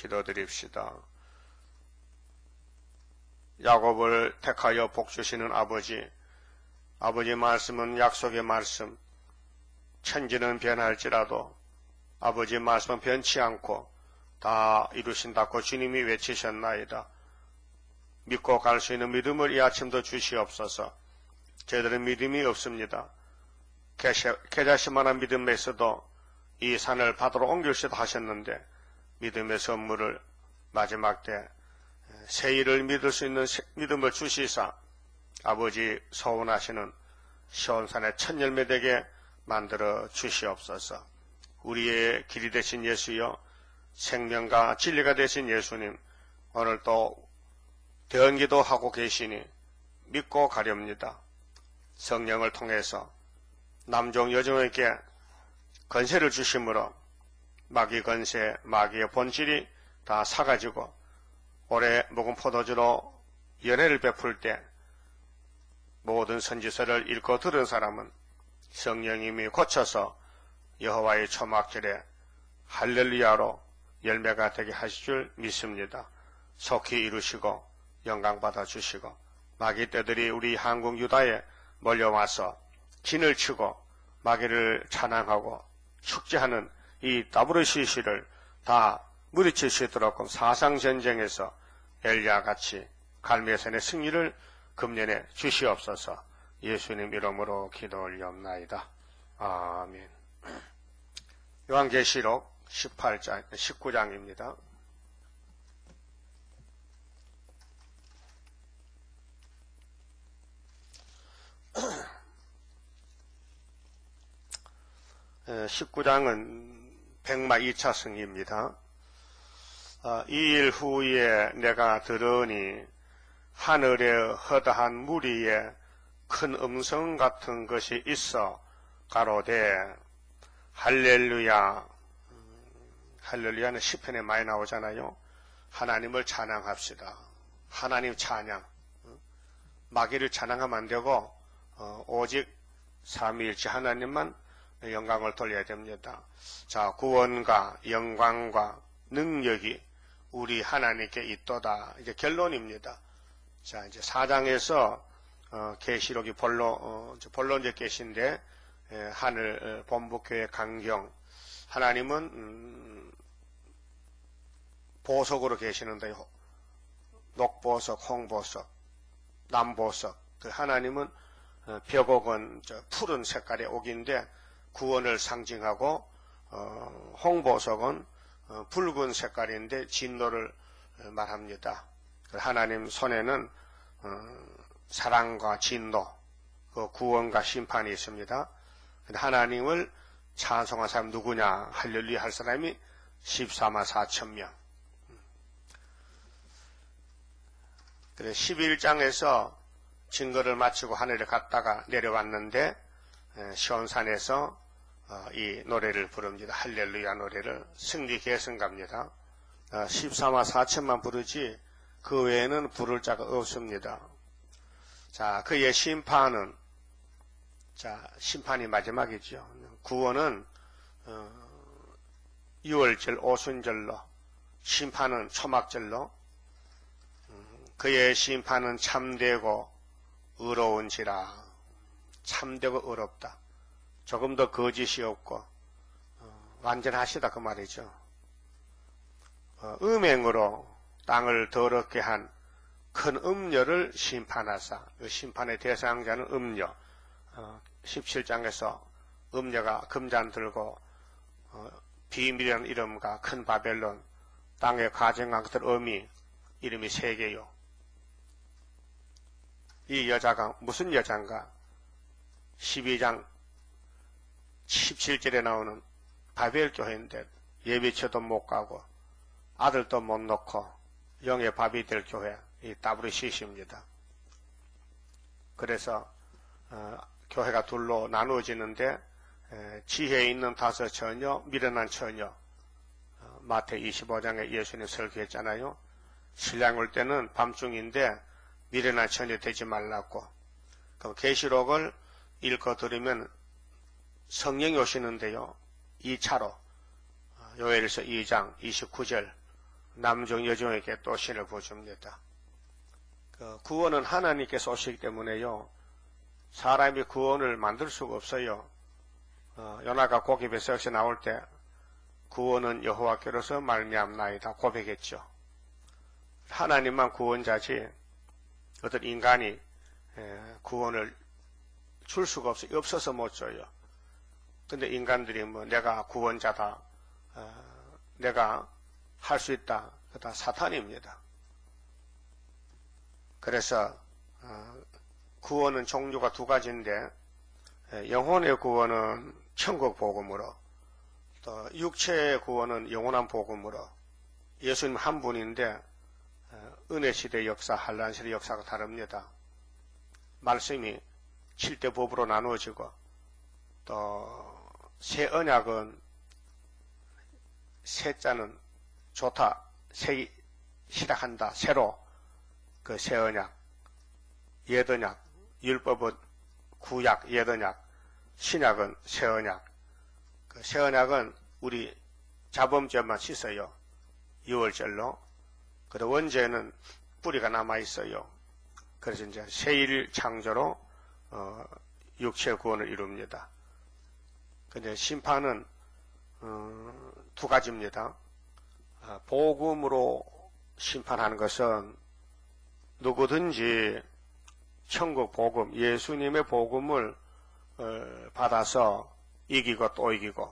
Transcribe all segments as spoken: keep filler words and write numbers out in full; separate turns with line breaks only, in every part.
기도드립시다. 야곱을 택하여 복주시는 아버지, 아버지 말씀은 약속의 말씀, 천지는 변할지라도 아버지 말씀은 변치 않고 다 이루신다고 주님이 외치셨나이다. 믿고 갈 수 있는 믿음을 이 아침도 주시옵소서. 저희들은 믿음이 없습니다. 계자씨만한 믿음에서도 이 산을 바다로 옮길수도 하셨는데 믿음의 선물을 마지막 때 새 일을 믿을 수 있는 믿음을 주시사 아버지 소원하시는 시온산의 첫 열매 되게 만들어 주시옵소서. 우리의 길이 되신 예수여, 생명과 진리가 되신 예수님, 오늘 또 대언기도 하고 계시니 믿고 가렵니다. 성령을 통해서 남종 여종에게 건세를 주심으로 마귀 건세, 마귀의 본질이 다 사가지고 올해 묵은 포도주로 연회를 베풀 때 모든 선지서를 읽고 들은 사람은 성령님이 고쳐서 여호와의 초막절에 할렐루야로 열매가 되게 하실 줄 믿습니다. 속히 이루시고 영광 받아 주시고 마귀 떼들이 우리 한국 유다에 몰려와서 진을 치고 마귀를 찬양하고 축제하는 이 다브르시시를 다 무리칠 수 있도록 사상전쟁에서 엘리야같이 갈멜산의 승리를 금년에 주시옵소서. 예수님 이름으로 기도 올리옵나이다. 아멘. 요한계시록 십팔 장, 십구 장입니다. 십구 장은 백마 이 차 승리입니다. 이 일 후에 내가 들으니 하늘에 허다한 무리에 큰 음성 같은 것이 있어 가로되 할렐루야. 할렐루야는 시편에 많이 나오잖아요. 하나님을 찬양합시다. 하나님 찬양. 마귀를 찬양하면 안 되고 오직 삼위일체 하나님만 영광을 돌려야 됩니다. 자, 구원과 영광과 능력이 우리 하나님께 있도다. 이제 결론입니다. 자, 이제 사 장에서 어, 계시록이 본론, 어, 본론적 계시인데 에, 하늘 어, 본부교회 강경 하나님은 음, 보석으로 계시는데요. 녹보석, 홍보석, 남보석. 그 하나님은 어, 벽옥은 저 푸른 색깔의 옥인데 구원을 상징하고 어, 홍보석은 어, 붉은 색깔인데 진노를 어, 말합니다. 하나님 손에는 어, 사랑과 진노, 그 구원과 심판이 있습니다. 하나님을 찬송한 사람 누구냐? 할렐루야 할 사람이 십사만 사천 명. 그래 십일 장에서 증거를 마치고 하늘에 갔다가 내려왔는데 시온산에서 이 노래를 부릅니다. 할렐루야 노래를 승리 계승갑니다. 십사만 사천만 부르지 그 외에는 부를 자가 없습니다. 자, 그의 심판은, 자, 심판이 마지막이죠. 구원은 어, 유월절, 오순절로, 심판은 초막절로, 음, 그의 심판은 참되고 의로운지라. 참되고 의롭다. 조금 더 거짓이 없고 어, 완전하시다 그 말이죠. 어, 음행으로 땅을 더럽게 한 큰 음녀를 심판하사. 그 심판의 대상자는 음녀. 어, 십칠 장에서 음녀가 금잔 들고 어, 비밀이라는 이름과 큰 바벨론 땅에 가정한 것들 어미 이름이 세 개요. 이 여자가 무슨 여잔가? 십이 장 십칠 절에 나오는 바벨 교회인데 예비처도 못 가고 아들도 못 놓고 영의 밥이 될 교회, 이 다브르시시입니다. 그래서 어, 교회가 둘로 나누어지는데 에, 지혜 있는 다섯 처녀, 미련한 처녀. 어, 마태 이십오 장에 예수님 설교했잖아요. 신랑 올 때는 밤중인데 미련한 처녀 되지 말라고. 그럼 계시록을 읽어 들으면 성령이 오시는데요. 이 차로 요엘서 이 장 이십구 절 남종 여종에게 또 신을 부어줍니다. 그 구원은 하나님께서 오시기 때문에요. 사람이 구원을 만들 수가 없어요. 어, 요나가 고기에서 역시 나올 때 구원은 여호와께로서 말미암나이다 고백했죠. 하나님만 구원자지 어떤 인간이 에, 구원을 줄 수가 없어요. 없어서 못 줘요. 근데 인간들이 뭐 내가 구원자다, 어, 내가 할 수 있다, 그거 다 사탄입니다. 그래서 어, 구원은 종류가 두 가지인데 에, 영혼의 구원은 천국 복음으로, 또 육체의 구원은 영원한 복음으로. 예수님 한 분인데 은혜 시대 역사, 한란 시대 역사가 다릅니다. 말씀이 칠대 법으로 나누어지고, 또 새 언약은 새자는 좋다, 새 시작한다, 새로 그 새 언약, 옛 언약, 율법은 구약, 옛 언약, 신약은 새 언약. 그 새 언약은 우리 자범죄만 씻어요. 유월절로. 그리고 원죄는 뿌리가 남아 있어요. 그래서 이제 새일 창조로 어, 육체 구원을 이룹니다. 근데 심판은 어, 두 가지입니다. 아, 복음으로 심판하는 것은 누구든지 천국 복음, 예수님의 복음을 어, 받아서 이기고 또 이기고,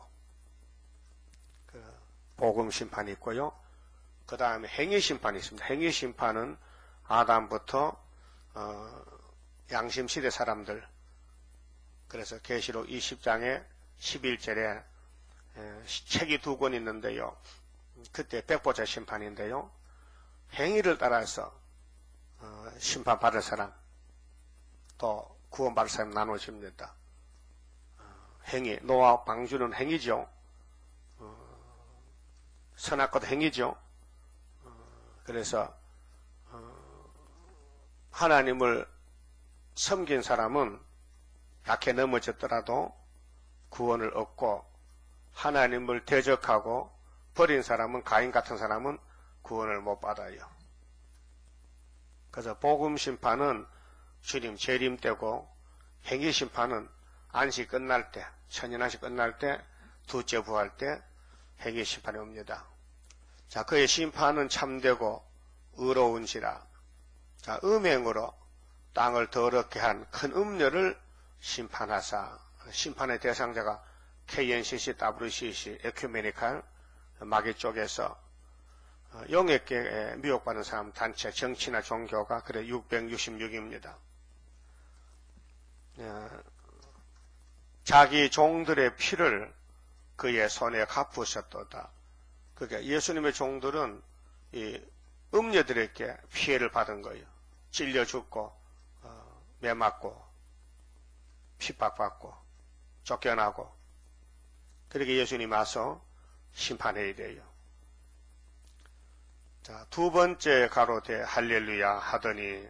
그 복음 심판이 있고요. 그 다음에 행위 심판이 있습니다. 행위 심판은 아담부터 어, 양심시대 사람들, 그래서 계시록 이십 장에 십일 절에 에, 책이 두 권 있는데요. 그때 백보자 심판인데요. 행위를 따라서 어, 심판받을 사람, 또 구원받을 사람 나누어집니다. 어, 행위, 노아 방주는 행위죠. 어, 선악과도 행위죠. 그래서 하나님을 섬긴 사람은 약해 넘어졌더라도 구원을 얻고, 하나님을 대적하고 버린 사람은, 가인 같은 사람은 구원을 못 받아요. 그래서 복음 심판은 주님 재림 때고, 행위 심판은 안식 끝날 때, 천년안식 끝날 때, 두째 부활 때 행위 심판이 옵니다. 자, 그의 심판은 참되고 의로운지라. 자, 음행으로 땅을 더럽게 한 큰 음녀를 심판하사. 심판의 대상자가 케이엔씨씨, 더블유씨씨, 에큐메니칼, 마귀 쪽에서 영에게 미혹받는 사람 단체, 정치나 종교가 그래 육백육십육입니다. 자기 종들의 피를 그의 손에 갚으셨도다. 그러니까 예수님의 종들은 이 음녀들에게 피해를 받은 거예요. 찔려 죽고, 어, 매맞고, 핍박받고, 쫓겨나고. 그렇게 예수님 와서 심판해야 돼요. 자, 두 번째 가로되 할렐루야 하더니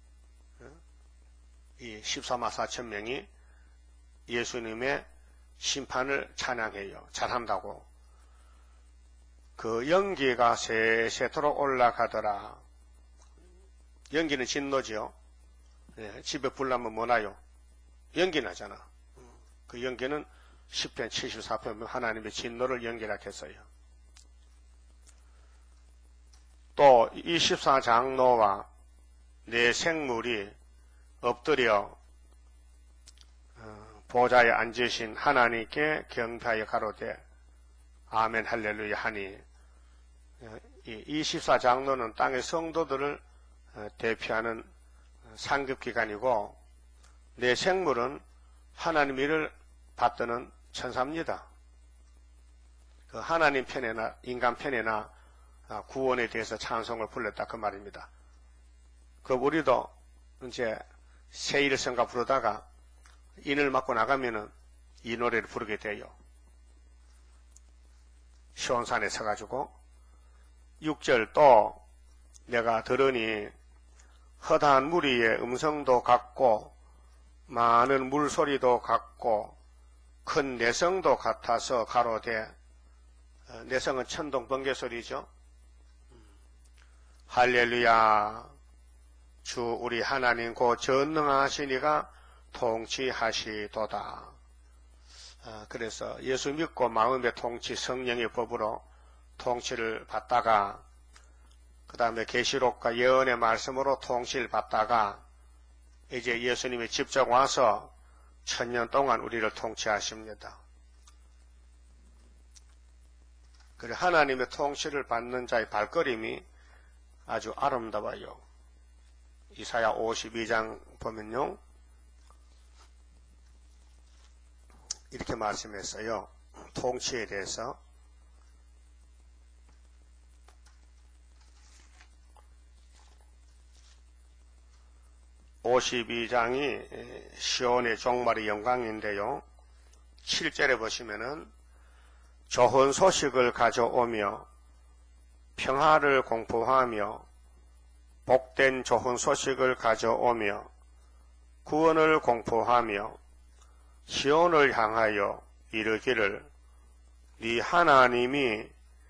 이 십사만 사천 명이 예수님의 심판을 찬양해요. 잘한다고. 그 연기가 세세토록 올라가더라. 연기는 진노지요. 네, 집에 불 나면 뭐 나요? 연기 나잖아. 그 연기는 십 편 칠십사 편 하나님의 진노를 연기라 했어요. 또 이십사 장로와 네 생물이 엎드려 보좌에 앉으신 하나님께 경배하여 가로되 아멘 할렐루야 하니, 이 이십사 장로는 땅의 성도들을 대표하는 상급기관이고, 네 생물은 하나님 일을 받드는 천사입니다. 그 하나님 편에나 인간 편에나 구원에 대해서 찬송을 불렀다 그 말입니다. 그 우리도 이제 세일성가 부르다가 인을 맞고 나가면은 이 노래를 부르게 돼요. 시온산에 서가지고 육 절 또 내가 들으니 허다한 무리의 음성도 같고 많은 물소리도 같고 큰 내성도 같아서 가로되, 내성은 천둥 번개 소리죠. 할렐루야. 주 우리 하나님 고 전능하시니가 통치하시도다. 아, 그래서 예수 믿고 마음의 통치, 성령의 법으로 통치를 받다가 그 다음에 계시록과 예언의 말씀으로 통치를 받다가 이제 예수님이 직접 와서 천년 동안 우리를 통치하십니다. 그래 하나님의 통치를 받는 자의 발걸음이 아주 아름다워요. 이사야 오십이 장 보면요. 이렇게 말씀했어요. 통치에 대해서. 오십이 장이 시온의 종말의 영광인데요. 칠 절에 보시면은 좋은 소식을 가져오며 평화를 공포하며 복된 좋은 소식을 가져오며 구원을 공포하며 시온을 향하여 이르기를 네 하나님이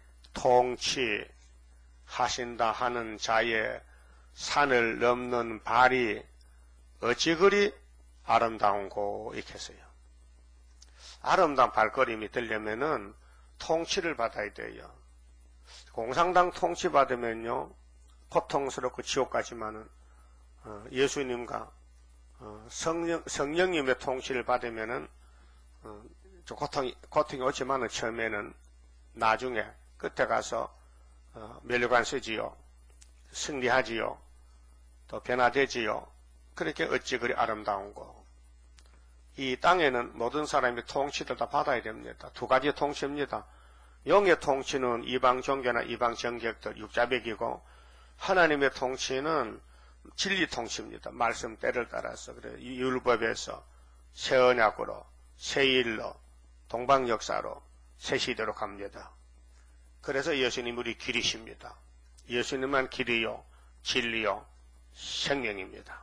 통치하신다 하는 자의 산을 넘는 발이 어찌 그리 아름다운고 이렇게 했어요. 아름다운 발걸음이 되려면은 통치를 받아야 돼요. 공산당 통치 받으면요 고통스럽고 지옥 가지만은 어, 예수님과 어, 성령, 성령님의 통치를 받으면은 어, 좀 고통이 고통이 오지만은 처음에는 나중에 끝에 가서 어, 멸류관 쓰지요, 승리하지요, 또 변화되지요. 그렇게 어찌 그리 아름다운고. 이 땅에는 모든 사람이 통치를 다 받아야 됩니다. 두 가지 통치입니다. 영의 통치는 이방 종교나 이방 정객들 육자백이고 하나님의 통치는 진리 통치입니다. 말씀 때를 따라서. 그래 율법에서 새 언약으로 새 일로 동방 역사로 새 시대로 갑니다. 그래서 예수님 우리 길이십니다. 예수님만 길이요 진리요 생명입니다.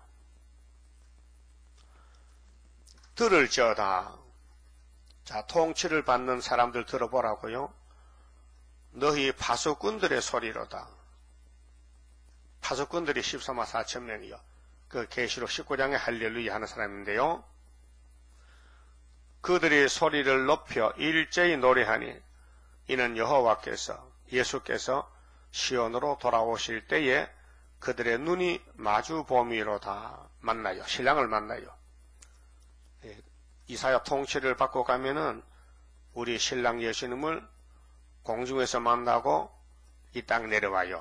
들을지어다. 자, 통치를 받는 사람들 들어보라고요. 너희 파수꾼들의 소리로다. 파수꾼들이 십삼만 사천 명이요. 그 계시록 십구 장에 할렐루야 하는 사람인데요. 그들이 소리를 높여 일제히 노래하니 이는 여호와께서 예수께서 시온으로 돌아오실 때에 그들의 눈이 마주 보미로다. 만나요. 신랑을 만나요. 이사야 통치를 받고 가면은 우리 신랑 예수님을 공중에서 만나고 이 땅 내려와요.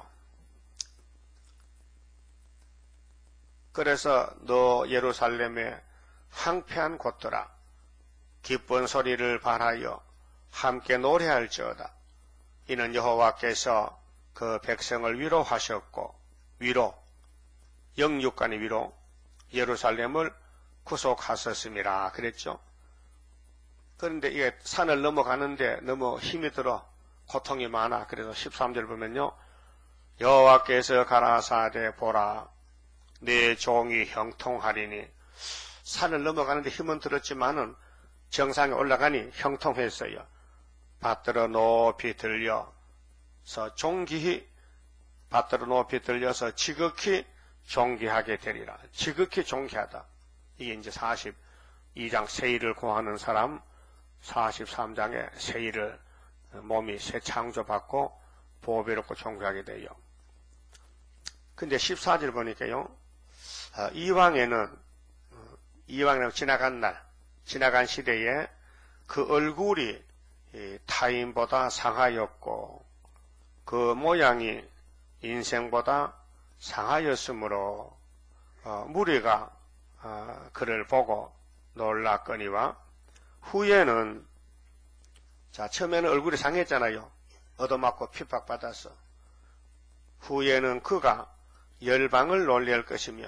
그래서 너 예루살렘의 황폐한 곳들아 기쁜 소리를 발하여 함께 노래할지어다. 이는 여호와께서 그 백성을 위로하셨고 위로 영육간의 위로 예루살렘을 구속하셨음이라 그랬죠. 그런데 이게 산을 넘어가는데 너무 힘이 들어 고통이 많아. 그래서 십삼 절 보면요. 여호와께서 가라사대 보라 내 종이 형통하리니. 산을 넘어가는데 힘은 들었지만은 정상에 올라가니 형통했어요. 받들어 높이 들려서 존귀히 받들어 높이 들려서 지극히 존귀하게 되리라. 지극히 존귀하다. 이게 이제 사십이 장 세일을 고하는 사람, 사십삼 장에 세일을 몸이 새 창조받고 보배롭고 존귀하게 돼요. 근데 십사 절 보니까요, 이왕에는, 이왕에는 지나간 날, 지나간 시대에 그 얼굴이 타인보다 상하였고, 그 모양이 인생보다 상하였으므로, 어, 무리가 어, 그를 보고 놀랐거니와 후에는 자 처음에는 얼굴이 상했잖아요. 얻어맞고 핍박받아서. 후에는 그가 열방을 놀랄 것이며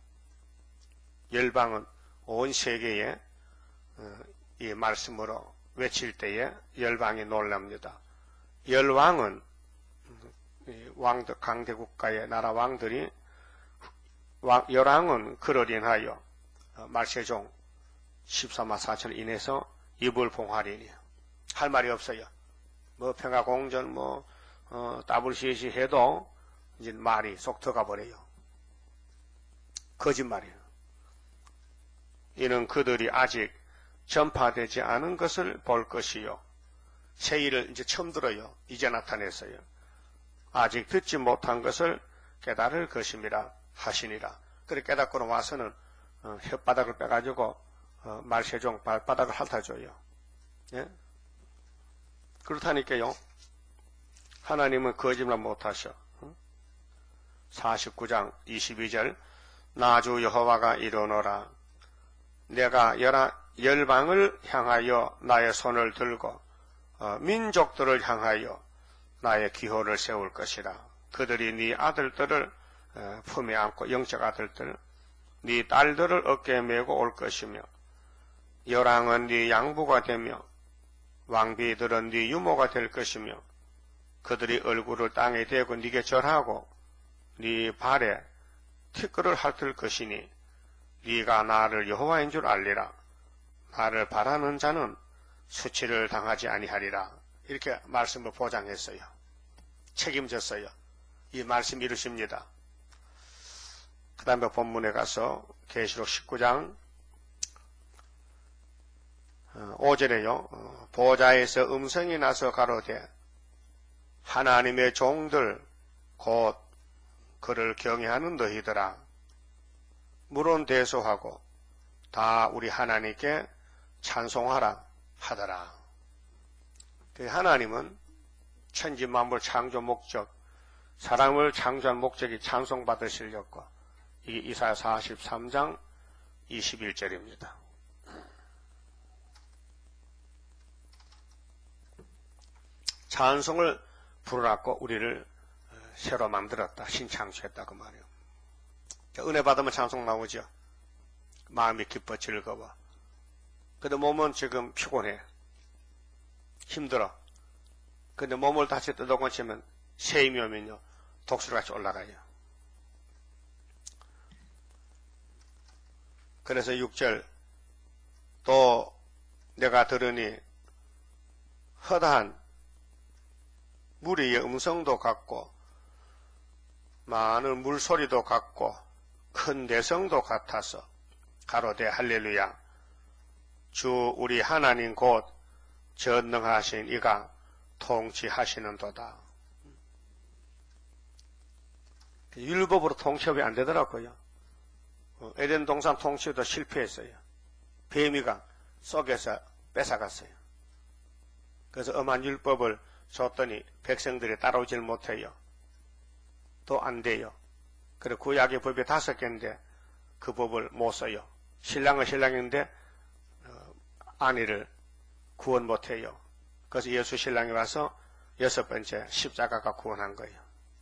열방은 온 세계에 어, 이 말씀으로 외칠 때에 열방이 놀랍니다. 열왕은 왕들 강대국가의 나라 왕들이 열왕은 그를 인하여 말세종 십삼만 사천 인해서 입을 봉하리니 할 말이 없어요. 뭐 평화공전 뭐 어, 더블유씨씨 해도 이제 말이 속 들어가 버려요. 거짓말이에요. 이는 그들이 아직 전파되지 않은 것을 볼 것이요. 새 일을 이제 처음 들어요. 이제 나타냈어요. 아직 듣지 못한 것을 깨달을 것임이라 하시니라. 그렇게 깨닫고 와서는 어, 혓바닥을 빼가지고 어, 말세종 발바닥을 핥아줘요. 예? 그렇다니까요. 하나님은 거짓말 못하셔. 사십구 장 이십이 절 나주 여호와가 이르노라. 내가 열아, 열방을 향하여 나의 손을 들고 어, 민족들을 향하여 나의 기호를 세울 것이라. 그들이 네 아들들을 어, 품에 안고 영적 아들들 네 딸들을 어깨에 메고 올 것이며 열왕은 네 양부가 되며 왕비들은 네 유모가 될 것이며 그들이 얼굴을 땅에 대고 네게 절하고 네 발에 티끌을 핥을 것이니 네가 나를 여호와인 줄 알리라. 나를 바라는 자는 수치를 당하지 아니하리라. 이렇게 말씀을 보장했어요. 책임졌어요. 이 말씀 이루십니다. 그 다음에 본문에 가서 계시록 십구 장 오 절에요. 보좌에서 음성이 나서 가로되 하나님의 종들 곧 그를 경외하는 너희들아 물은 대소하고 다 우리 하나님께 찬송하라 하더라. 하나님은 천지 만물 창조 목적, 사람을 창조한 목적이 찬송받으시려고 이게 이사야 사십삼 장 이십일 절입니다. 찬송을 부르라고 우리를 새로 만들었다, 신창조했다 그 말이에요. 은혜 받으면 찬송 나오죠. 마음이 기뻐 즐거워. 근데 몸은 지금 피곤해. 힘들어. 근데 몸을 다시 뜯어고치면 세임이 오면요 독수리같이 올라가요. 그래서 육 절 또 내가 들으니 허다한 무리의 음성도 같고 많은 물소리도 같고 큰 대성도 같아서 가로되 할렐루야 주 우리 하나님 곧 전능하신 이가 통치하시는도다. 율법으로 통치업이 안 되더라고요. 에덴 동산 통치도 실패했어요. 뱀이가 속에서 뺏어갔어요. 그래서 엄한 율법을 줬더니 백성들이 따라오질 못해요. 또 안 돼요. 그래 구약의 법이 다섯 개인데 그 법을 못 써요. 신랑은 신랑인데 어, 아내를 구원 못해요. 그래서 예수 신랑이 와서 여섯 번째 십자가가 구원한 거예요.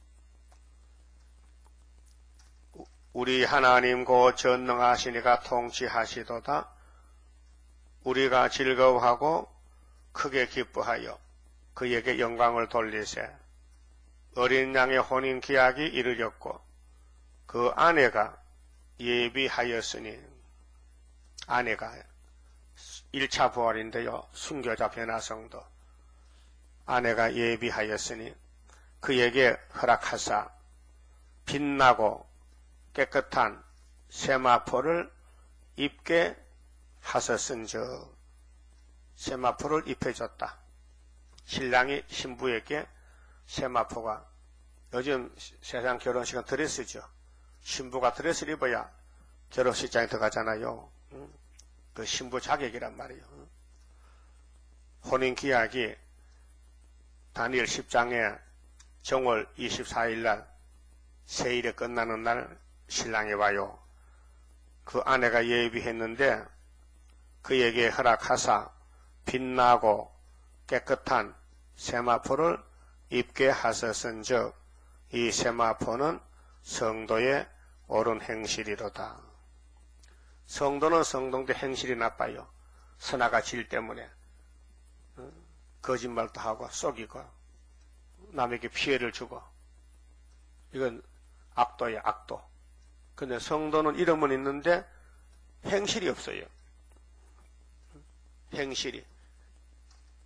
우리 하나님 곧 전능하시니가 통치하시도다. 우리가 즐거워하고 크게 기뻐하여 그에게 영광을 돌리세. 어린 양의 혼인 기약이 이르렀고 그 아내가 예비하였으니 아내가 일 차 부활인데요. 순교자 변화성도 아내가 예비하였으니 그에게 허락하사 빛나고 깨끗한 세마포를 입게 하셨은즉 세마포를 입혀줬다. 신랑이 신부에게 세마포가 요즘 세상 결혼식은 드레스죠. 신부가 드레스를 입어야 결혼식장에 들어가잖아요. 그 신부 자격이란 말이에요. 혼인기약이 다니엘 십 장에 정월 이십사 일 날 세일에 끝나는 날 신랑이 와요. 그 아내가 예비했는데 그에게 허락하사 빛나고 깨끗한 세마포를 입게 하셨은즉 이 세마포는 성도의 옳은 행실이로다. 성도는 성도인데 행실이 나빠요. 선악과 질 때문에 거짓말도 하고 속이고 남에게 피해를 주고 이건 악도예요. 악도. 근데 성도는 이름은 있는데 행실이 없어요. 행실이.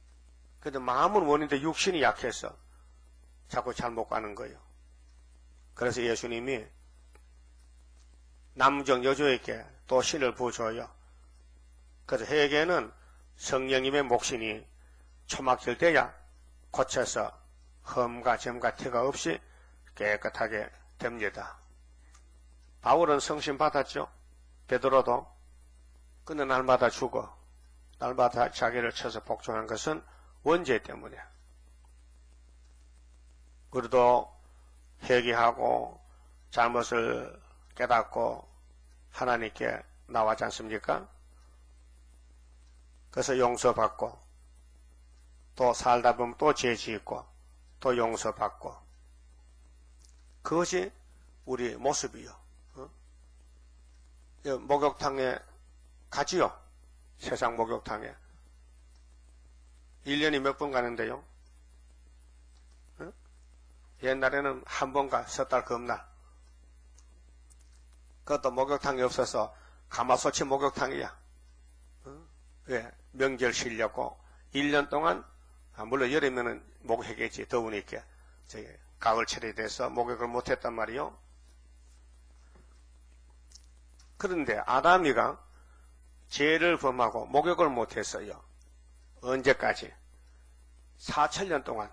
근데 마음은 원인데 육신이 약해서 자꾸 잘못 가는 거예요. 그래서 예수님이 남정 여조에게 또 신을 부어줘요. 그래서 회개는 성령님의 목신이 초막질 돼야 고쳐서 흠과 점과 티가 없이 깨끗하게 됩니다. 바울은 성신 받았죠. 베드로도. 근데 날마다 죽어. 날마다 자기를 쳐서 복종한 것은 원죄 때문에. 우리도 회개하고 잘못을 깨닫고 하나님께 나와지 않습니까? 그래서 용서받고 또 살다 보면 또 죄 짓고 또 용서받고 그것이 우리 모습이요. 어? 목욕탕에 가지요. 세상 목욕탕에. 일 년이 몇 번 가는데요. 어? 옛날에는 한 번 가, 석 달 겁나. 그것도 목욕탕이 없어서 가마솥이 목욕탕이야. 어? 왜? 명절 쉬려고 일 년 동안, 아, 물론 여름에는 목욕했겠지. 더우니까. 저기 가을철이 돼서 목욕을 못했단 말이요. 그런데 아담이가 죄를 범하고 목욕을 못했어요. 언제까지? 사천 년 동안.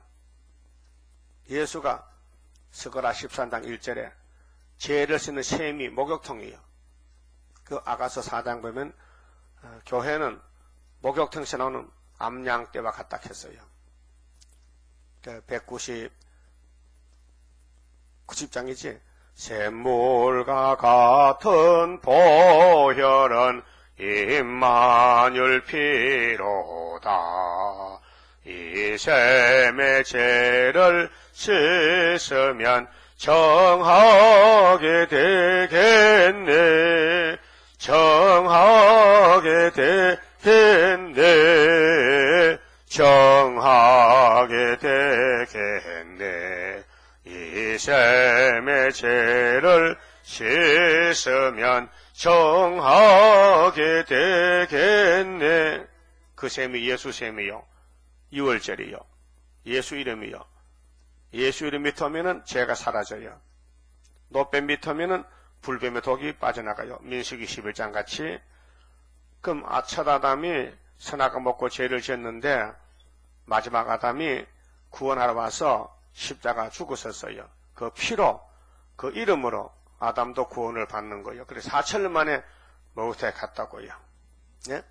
예수가 스가랴 십삼 장 일 절에 죄를 씻는 셈이 목욕통이에요. 그 아가서 사 장 보면 어, 교회는 목욕통에서 나오는 암양떼와 같다 했어요. 백구십, 구십 장이지. 샘물과 같은 보혈은 임마누엘 피로다. 이 셈의 죄를 씻으면 정하게 되겠네. 정하게 되겠네. 정하게 되겠네. 이 셈의 죄를 씻으면 정하게 되겠네. 그 셈이 예수 셈이요. 유월절이요. 예수 이름이요. 예수 이름 믿으면은 죄가 사라져요. 노뱀 믿으면은 불뱀의 독이 빠져나가요. 민수기 십일 장 같이. 그럼 첫 아담이 선악과 먹고 죄를 지었는데 마지막 아담이 구원하러 와서 십자가 죽었었어요. 그 피로, 그 이름으로 아담도 구원을 받는 거예요. 그래서 사천 년 만에 목욕탕에 갔다고요. 예?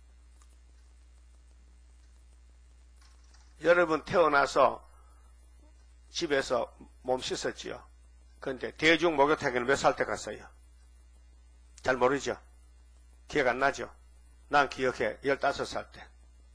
여러분 태어나서 집에서 몸 씻었지요. 그런데 대중 목욕탕에는 몇 살 때 갔어요? 잘 모르죠? 기억 안 나죠? 난 기억해. 열다섯 살 때.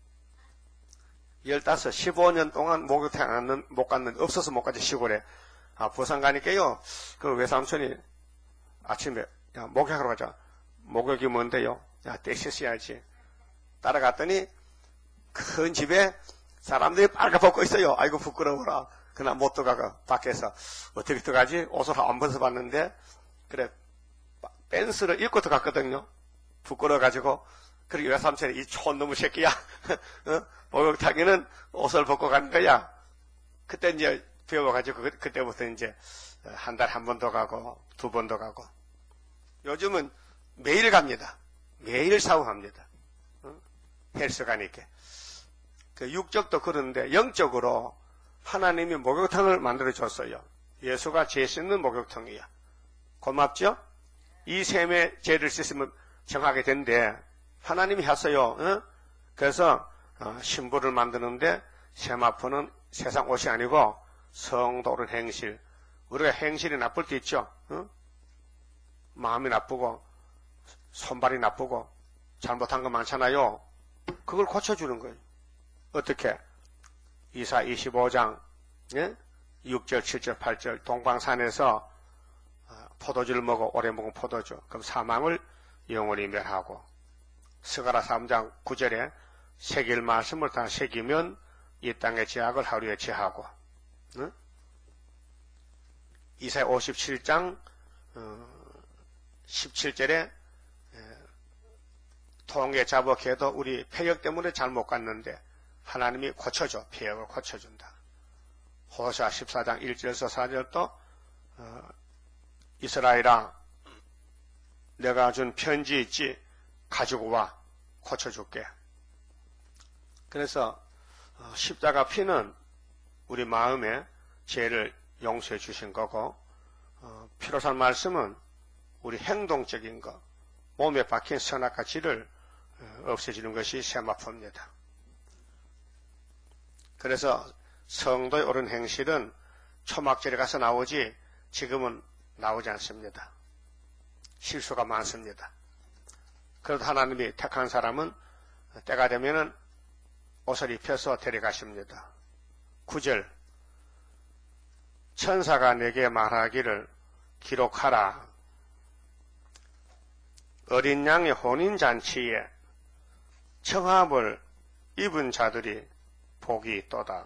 열다섯, 십오 년 동안 목욕탕 못 갔는데, 없어서 못 갔지, 시골에. 아, 부산 가니까요, 그 외삼촌이 아침에, 야, 목욕하러 가자. 목욕이 뭔데요? 야, 때 씻어야지. 따라갔더니, 큰 집에 사람들이 빨갛게 벗고 있어요. 아이고, 부끄러워라. 그날 못 들어가가, 밖에서. 어떻게 들어가지? 옷을 안 벗어봤는데, 그래, 댄스를 입고 들어갔거든요. 부끄러워가지고. 그리고 외삼촌이 이 촌놈의 새끼야. 어? 목욕탕에는 옷을 벗고 가는 거야. 그때 이제 배워가지고, 그, 그때부터 이제 한 달에 한 번 더 가고, 두 번 더 가고. 요즘은 매일 갑니다. 매일 샤워합니다. 어? 헬스 가니까. 그 육적도 그런데 영적으로 하나님이 목욕탕을 만들어줬어요. 예수가 죄 씻는 목욕탕이야. 고맙죠? 이 셈의 죄를 씻으면 정하게 된대. 하나님이 했어요. 어? 그래서 어, 신부를 만드는데 세마포는 세상 옷이 아니고 성도른 행실. 우리가 행실이 나쁠 때 있죠. 어? 마음이 나쁘고 손발이 나쁘고 잘못한 거 많잖아요. 그걸 고쳐주는 거예요. 어떻게? 이사 이십오 장 예? 육 절, 칠 절, 팔 절 동방산에서 포도주를 먹어 오래 먹은 포도주. 그럼 사망을 영원히 멸하고 스가랴 삼 장 구 절에 새길 말씀을 다 새기면 이 땅의 죄악을 하루에 제하고 응? 이사야 오십칠 장 어, 십칠 절에 통에 자복해도 우리 폐역 때문에 잘 못 갔는데 하나님이 고쳐줘. 폐역을 고쳐준다. 호세아 십사 장 일 절에서 사 절도 어, 이스라엘아, 내가 준 편지 있지? 가지고 와. 고쳐줄게. 그래서 어, 십자가 피는 우리 마음에 죄를 용서해 주신 거고, 어, 피로 산 말씀은 우리 행동적인 것, 몸에 박힌 선악과 질을 어, 없애주는 것이 세마포입니다. 그래서 성도의 옳은 행실은 초막절에 가서 나오지 지금은 나오지 않습니다. 실수가 많습니다. 그래도 하나님이 택한 사람은 때가 되면은 옷을 입혀서 데려가십니다. 구 절 천사가 내게 말하기를 기록하라. 어린 양의 혼인잔치에 청함을 입은 자들이 복이 있도다.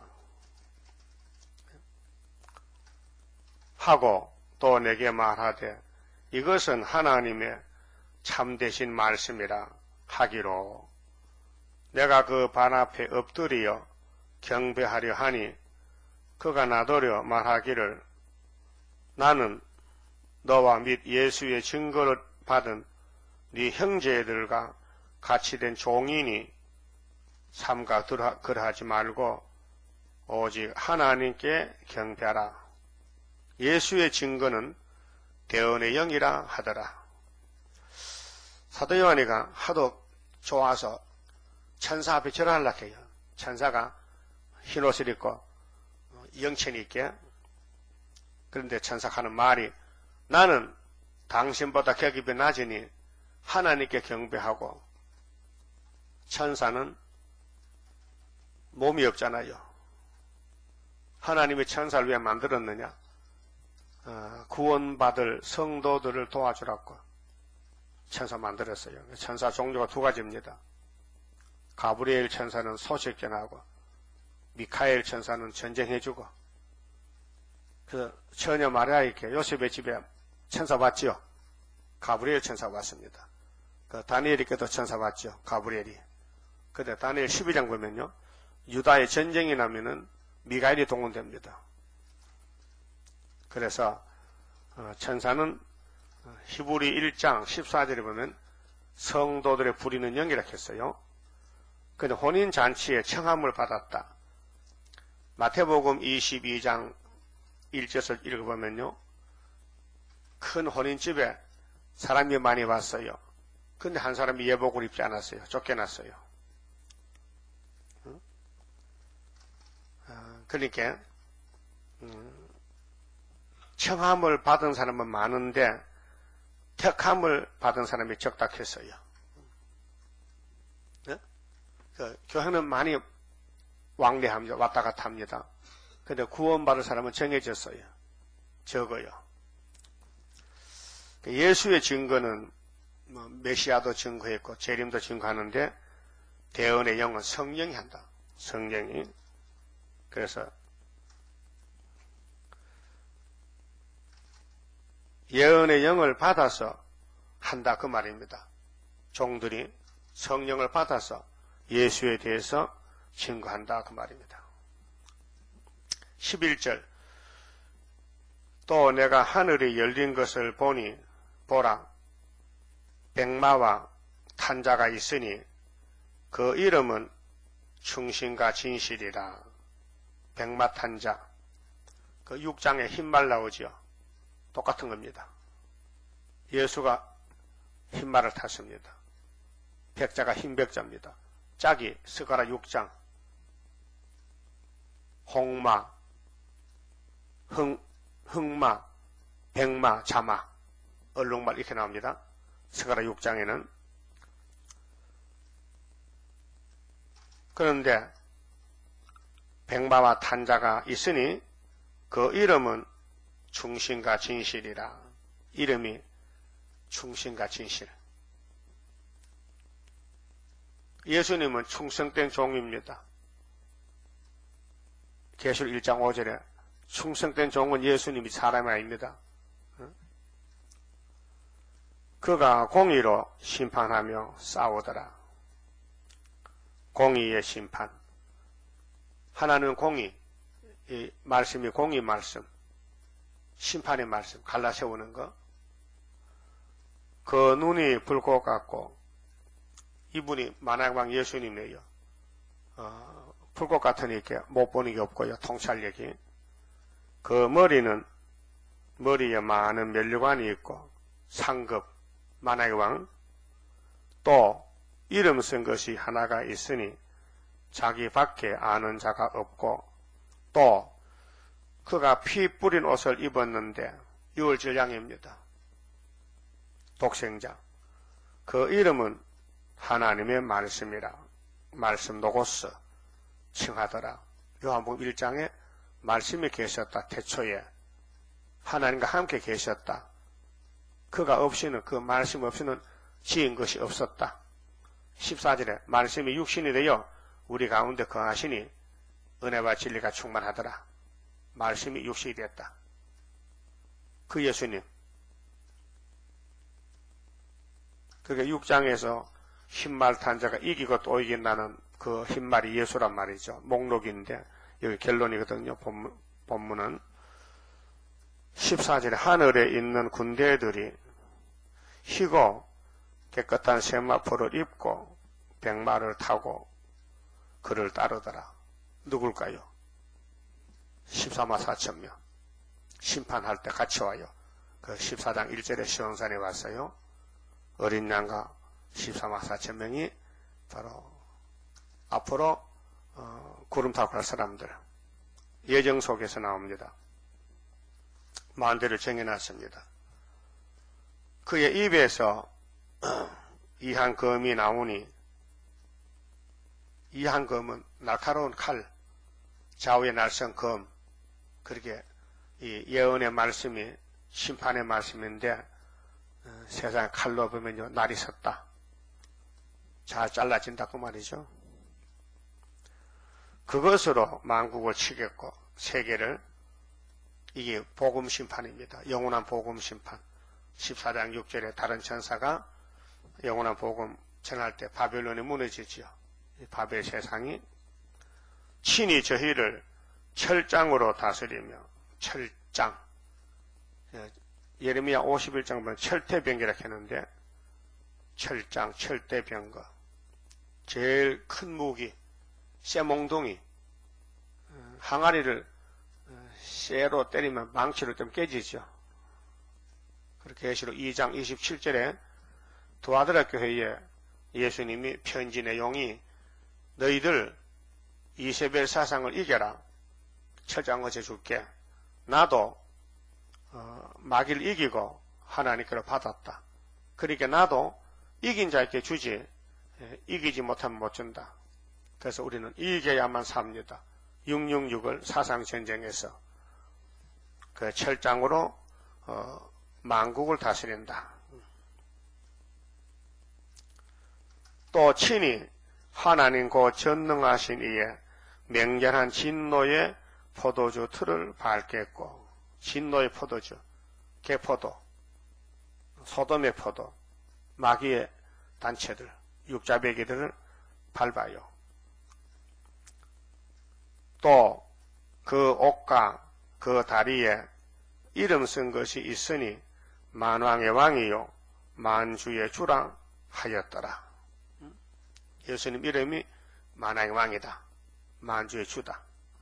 하고 또 내게 말하되 이것은 하나님의 참되신 말씀이라 하기로 내가 그 발 앞에 엎드려 경배하려 하니 그가 나더러 말하기를 나는 너와 및 예수의 증거를 받은 네 형제들과 같이 된 종이니 삼가 그러하지 말고 오직 하나님께 경배하라. 예수의 증거는 대언의 영이라 하더라. 사도 요한이가 하도 좋아서 천사 앞에 절하려고 해요. 천사가 흰옷을 입고 영천이 있게. 그런데 천사가 하는 말이 나는 당신보다 격입이 낮으니 하나님께 경배하고 천사는 몸이 없잖아요. 하나님이 천사를 왜 만들었느냐? 어, 구원받을 성도들을 도와주라고 천사 만들었어요. 천사 종류가 두 가지입니다. 가브리엘 천사는 소식 전하고 미카엘 천사는 전쟁해주고. 그래서 처녀 마리아에게 요셉의 집에 천사 왔지요. 가브리엘 천사 왔습니다. 그 다니엘에게도 천사 왔죠. 가브리엘이. 근데 다니엘 십이 장 보면요, 유다의 전쟁이 나면은 미가엘이 동원됩니다. 그래서 천사는 히브리 일 장 십사 절에 보면 성도들의 부리는 영이라고 했어요. 근데 혼인잔치에 청함을 받았다. 마태복음 이십이 장 일 절을 읽어보면요, 큰 혼인집에 사람이 많이 왔어요. 근데 한 사람이 예복을 입지 않았어요. 쫓겨났어요. 그러니까 음, 청함을 받은 사람은 많은데 택함을 받은 사람이 적다 했어요. 네? 그 교회는 많이 왕래합니다. 왔다 갔다 합니다. 근데 구원받을 사람은 정해졌어요. 적어요. 예수의 증거는 뭐 메시아도 증거했고 재림도 증거하는데 대언의 영은 성령이 한다. 성령이. 그래서 예언의 영을 받아서 한다 그 말입니다. 종들이 성령을 받아서 예수에 대해서 증거한다 그 말입니다. 십일 절 또 내가 하늘이 열린 것을 보니 보라 백마와 탄자가 있으니 그 이름은 충신과 진실이라. 백마 탄자 그 육 장에 흰말 나오지요. 똑같은 겁니다. 예수가 흰말을 탔습니다. 백자가 흰백자입니다. 짝이 스가랴 육 장 홍마 흥, 흑마 백마 자마 얼룩말 이렇게 나옵니다. 스가랴 육 장에는. 그런데 백마와 탄자가 있으니 그 이름은 충신과 진실이라. 이름이 충신과 진실. 예수님은 충성된 종입니다. 계시록 일 장 오 절에 충성된 종은 예수님이 사람이 아닙니다. 그가 공의로 심판하며 싸우더라. 공의의 심판. 하나는 공의, 이 말씀이 공의 말씀. 심판의 말씀 갈라세우는 거. 그 눈이 불꽃 같고 이분이 만왕의 왕 예수님이에요. 어, 불꽃 같으니까 못 보는 게 없고요. 통찰력이. 그 머리는 머리에 많은 면류관이 있고 상급 만왕의 왕. 또 이름 쓴 것이 하나가 있으니 자기밖에 아는 자가 없고 또 그가 피 뿌린 옷을 입었는데 유월절량입니다. 독생자. 그 이름은 하나님의 말씀이라 말씀 노고스 칭하더라. 요한복음 일 장에 말씀이 계셨다. 태초에 하나님과 함께 계셨다. 그가 없이는 그 말씀 없이는 지은 것이 없었다. 십사 절에 말씀이 육신이 되어 우리 가운데 거하시니 은혜와 진리가 충만하더라. 말씀이 육신이 됐다. 그 예수님. 그게 육 장에서 흰말 탄 자가 이기고 또 이긴다는 그 흰말이 예수란 말이죠. 목록인데 여기 결론이거든요. 본문, 본문은 십사 절에 하늘에 있는 군대들이 희고 깨끗한 세마포를 입고 백마를 타고 그를 따르더라. 누굴까요? 십사만 사천 명. 심판할 때 같이 와요. 그 십사 장 일 절에 시온산에 왔어요. 어린 양과 십사만 사천 명이 바로 앞으로 어, 구름 타고 갈 사람들. 예정 속에서 나옵니다. 만대를 정해놨습니다. 그의 입에서 이한 검이 나오니 이한 검은 날카로운 칼, 좌우의 날선 검. 그렇게 이 예언의 말씀이 심판의 말씀인데 어, 세상에 칼로 보면요 날이 섰다. 잘 잘라진다고 말이죠. 그것으로 만국을 치겠고 세계를 이게 복음 심판입니다. 영원한 복음 심판. 십사 장 육 절에 다른 천사가 영원한 복음 전할 때 바벨론이 무너지지요. 바벨 세상이 친히 저희를 철장으로 다스리며 철장. 예레미야 오십일 장 보면 철대병기라 했는데 철장, 철대병거. 제일 큰 무기, 쇠몽둥이. 항아리를 쇠로 때리면 망치로 좀 깨지죠. 그렇게 계시록 이 장 이십칠 절에 두아드라 교회에 예수님이 편지 내용이 너희들 이세벨 사상을 이겨라. 철장 어제 줄게. 나도 어, 마귀를 이기고 하나님께로 받았다. 그러니까 나도 이긴 자에게 주지 이기지 못하면 못 준다. 그래서 우리는 이겨야만 삽니다. 육육육을 사상전쟁에서 그 철장으로 어, 만국을 다스린다. 또 친히 하나님 고 전능하신 이에 맹렬한 진노의 포도주 틀을 밟겠고 진노의 포도주, 개포도, 소돔의 포도, 마귀의 단체들, 육자배기들을 밟아요. 또 그 옷과 그 다리에 이름 쓴 것이 있으니 만왕의 왕이요 만주의 주라 하였더라. 예수님 이름이 만왕의 왕이다. 만주의 주다.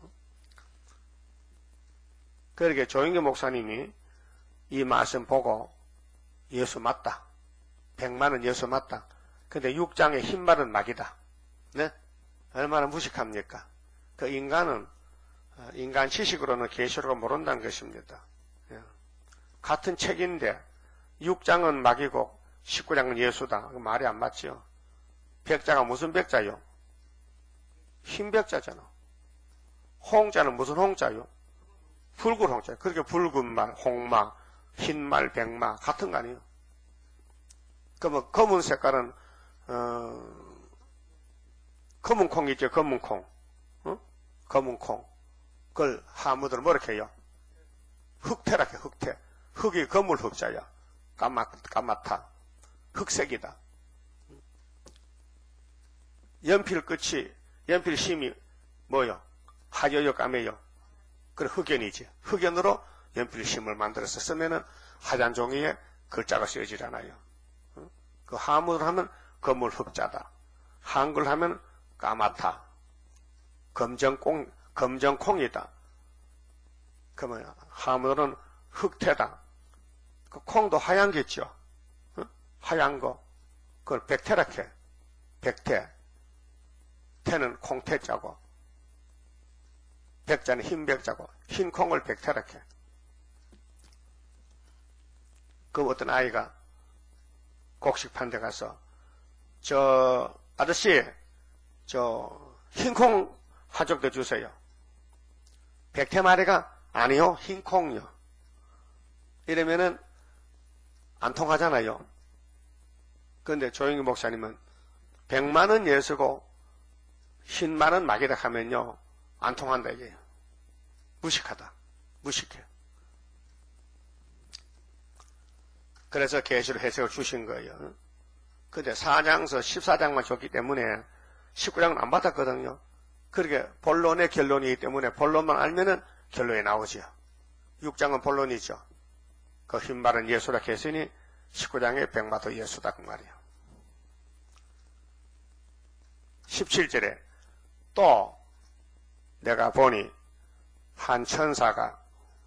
그렇게 조인교 목사님이 이 말씀 보고 예수 맞다. 백만은 예수 맞다. 근데 육 장의 흰말은 마귀다. 네? 얼마나 무식합니까? 그 인간은 인간 지식으로는 계시록을 모른다는 것입니다. 같은 책인데 육 장은 마귀고 십구 장은 예수다. 말이 안 맞죠. 백자가 무슨 백자요? 흰 백자잖아. 홍자는 무슨 홍자요? 붉은 홍자. 그렇게 붉은 말, 홍마, 흰말, 백마 같은 거 아니에요? 그러면 검은 색깔은 어, 검은 콩 있죠? 검은 콩. 어? 검은 콩. 그걸 하무들 뭐렇게 해요? 흑태라게 흑태. 흑이 검을 흑자야. 까맣, 까맣다. 흑색이다. 연필 끝이, 연필 심이 뭐요? 하여요, 까매요? 그래, 흑연이지. 흑연으로 연필 심을 만들어서 쓰면은 하얀 종이에 글자가 쓰여지지 않아요. 그 하문을 하면 거물 흑자다. 한글 하면 까맣다. 검정콩, 검정콩이다. 그러면 하문은 흑태다. 그 콩도 하얀 게 있죠. 어? 하얀 거. 그걸 백태라케. 백태. 태는 콩태자고. 백자는 흰 백자고. 흰 콩을 백태라케. 그 어떤 아이가 곡식판 데 가서 저 아저씨 저 흰콩 한 쪽 더 주세요. 백태 마리가 아니요 흰콩요. 이러면은 안 통하잖아요. 그런데 조영기 목사님은 백만은 예수고 흰만은 막이라 하면요 안 통한다 이게요. 무식하다. 무식해. 그래서 계시로 해석을 주신 거예요. 근데 사 장서 십사 장만 줬기 때문에 십구 장은 안 받았거든요. 그렇게 본론의 결론이기 때문에 본론만 알면은 결론이 나오죠. 육 장은 본론이죠. 그 흰말은 예수라 했으니 십구 장에 백마도 예수다 그 말이에요. 십칠 절에 또 내가 보니 한 천사가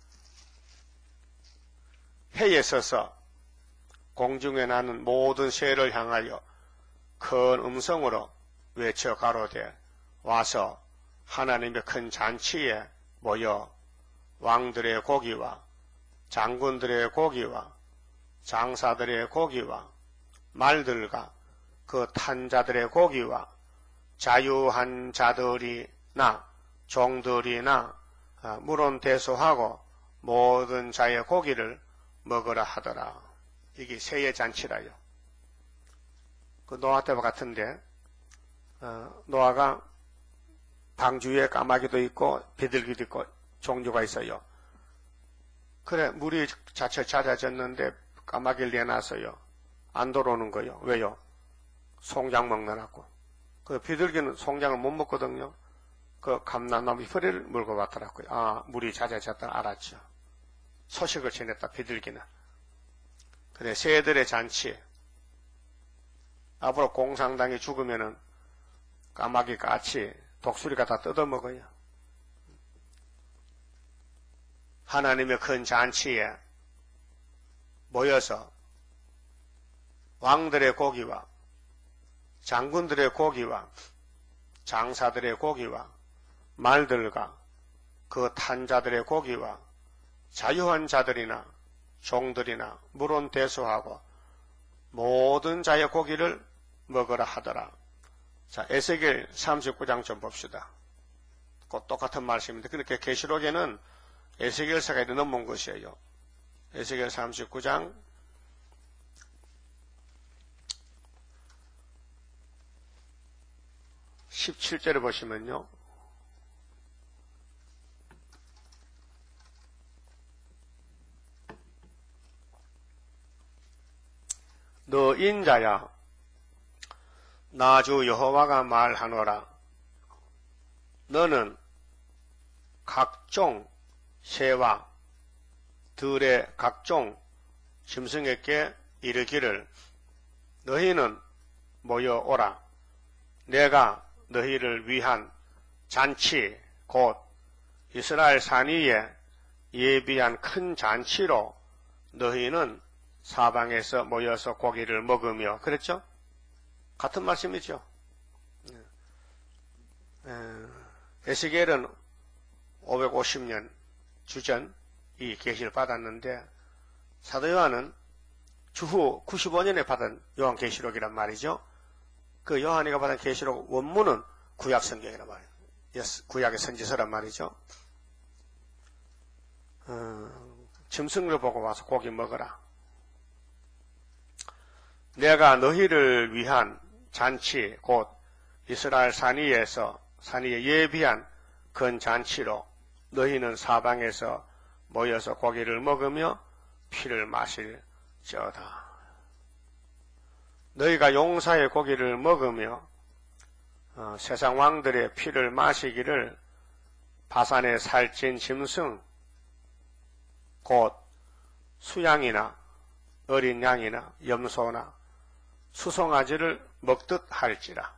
해에 서서 공중에 나는 모든 새를 향하여 큰 음성으로 외쳐 가로되 와서 하나님의 큰 잔치에 모여 왕들의 고기와 장군들의 고기와 장사들의 고기와 말들과 그 탄 자들의 고기와 자유한 자들이나 종들이나 물은 대소하고 모든 자의 고기를 먹으라 하더라. 이게 새의 잔치라요. 그 노아 때와 같은데 어, 노아가 방주에 까마귀도 있고 비둘기도 있고 종류가 있어요. 그래 물이 자체 잦아졌는데 까마귀를 내놨어요. 안 들어오는 거요. 왜요? 송장 먹느라고. 그 비둘기는 송장을 못 먹거든요. 그 감람나무 허리를 물고 왔더라고요. 아 물이 잦아졌다 알았죠. 소식을 전했다 비둘기는. 그래 새들의 잔치. 앞으로 공산당이 죽으면은 까마귀 같이 독수리가 다 뜯어먹어요. 하나님의 큰 잔치에 모여서 왕들의 고기와 장군들의 고기와 장사들의 고기와 말들과 그 탄자들의 고기와 자유한 자들이나 종들이나 물은 대소하고 모든 자의 고기를 먹으라 하더라. 자, 에스겔 삼십구 장 좀 봅시다. 곧 똑같은 말씀인데 그렇게 계시록에는 에스겔서가 이렇게 넘어온 것이에요. 에스겔 삼십구 장 십칠 절을 보시면요. 너 인자야 나 주 여호와가 말하노라. 너는 각종 새와 들의 각종 짐승에게 이르기를 너희는 모여오라. 내가 너희를 위한 잔치 곧 이스라엘 산 위에 예비한 큰 잔치로 너희는 사방에서 모여서 고기를 먹으며 그랬죠? 같은 말씀이죠. 에스겔은 오백오십 년 주전 이 계시를 받았는데 사도 요한은 주후 구십오 년에 받은 요한 계시록이란 말이죠. 그 요한이가 받은 계시록 원문은 구약 성경이란 말이에요. 구약의 선지서란 말이죠. 어, 짐승을 보고 와서 고기 먹어라. 내가 너희를 위한 잔치 곧 이스라엘 산 위에서 산 위에 예비한 큰 잔치로 너희는 사방에서 모여서 고기를 먹으며 피를 마실지어다. 너희가 용사의 고기를 먹으며 어, 세상 왕들의 피를 마시기를 바산의 살찐 짐승 곧 수양이나 어린 양이나 염소나 수송아지를 먹듯 할지라.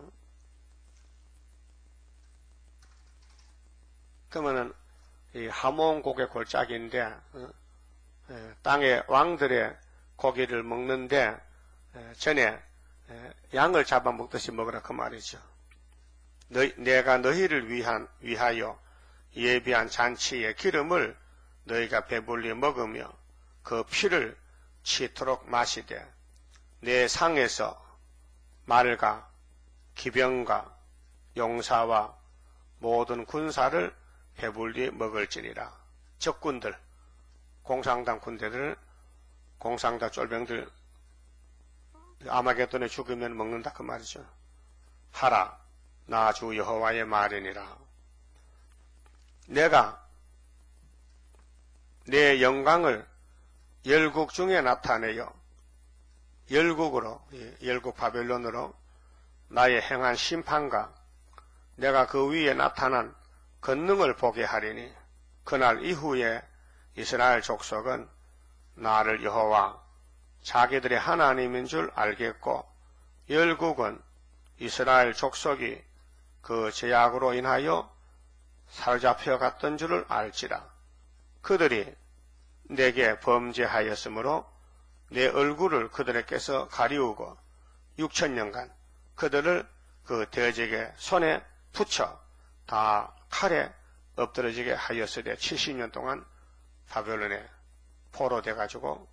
그러면은 이 하몬곡의 골짜기인데 땅의 왕들의 고기를 먹는데 전에 양을 잡아먹듯이 먹으라 그 말이죠. 너희, 내가 너희를 위한 위하여 예비한 잔치의 기름을 너희가 배불리 먹으며 그 피를 치도록 마시되 내 상에서 말과 기병과 용사와 모든 군사를 배불리 먹을지니라. 적군들, 공상당 군대들, 공상당 쫄병들 아마겟돈에 죽으면 먹는다 그 말이죠. 하라, 나 주 여호와의 말이니라. 내가 내 영광을 열국 중에 나타내어 열국으로, 열국 바벨론으로 나의 행한 심판과 내가 그 위에 나타난 권능을 보게 하리니 그날 이후에 이스라엘 족속은 나를 여호와 자기들의 하나님인 줄 알겠고 열국은 이스라엘 족속이 그 죄악으로 인하여 사로잡혀 갔던 줄을 알지라. 그들이 내게 범죄하였으므로 내 얼굴을 그들에게서 가리우고 육천 년간 그들을 그 대적의 손에 붙여 다 칼에 엎드러지게 하였으되 칠십 년 동안 바벨론에 포로돼 가지고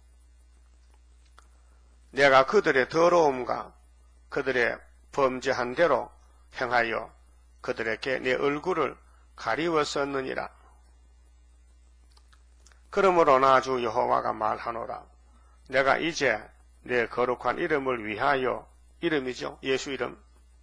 내가 그들의 더러움과 그들의 범죄한 대로 행하여 그들에게 내 얼굴을 가리웠었느니라. 그러므로 나 주 여호와가 말하노라. 내가 이제 내 거룩한 이름을 위하여, 이름이죠, 예수 이름,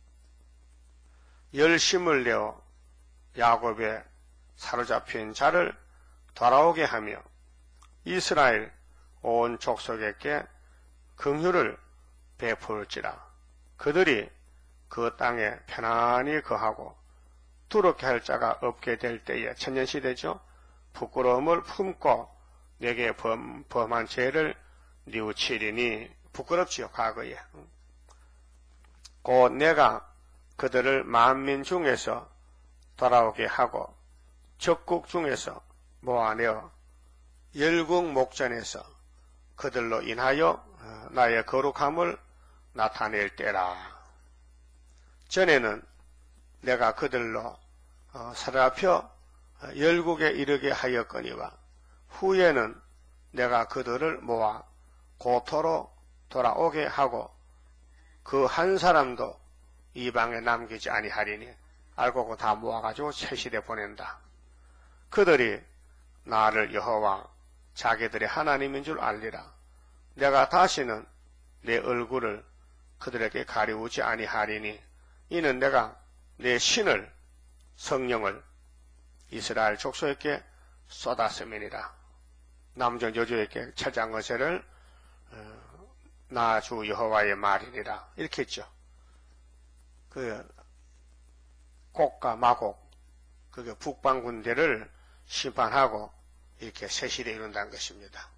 열심을 내어 야곱의 사로잡힌 자를 돌아오게 하며 이스라엘 온 족속에게 긍휼을 베풀지라. 그들이 그 땅에 편안히 거하고 두렵게 할 자가 없게 될 때에, 천년시대죠, 부끄러움을 품고 내게 범, 범한 죄를 뉘우치리니. 부끄럽지요, 과거에. 곧 내가 그들을 만민 중에서 돌아오게 하고 적국 중에서 모아내어 열국 목전에서 그들로 인하여 나의 거룩함을 나타낼 때라. 전에는 내가 그들로 사로잡혀 열국에 이르게 하였거니와 후에는 내가 그들을 모아 고토로 돌아오게 하고 그 한 사람도 이방에 남기지 아니하리니. 알고 다 모아가지고 채시대 보낸다. 그들이 나를 여호와 자기들의 하나님인 줄 알리라. 내가 다시는 내 얼굴을 그들에게 가리우지 아니하리니 이는 내가 내 신을, 성령을 이스라엘 족속에게 쏟았음이니라. 남전 여주에게 처장 어세를 나 주 여호와의 말이니라. 이렇게 했죠. 그 곡과 마곡, 그게 북방 군대를 심판하고 이렇게 새 시대에 이룬다는 것입니다.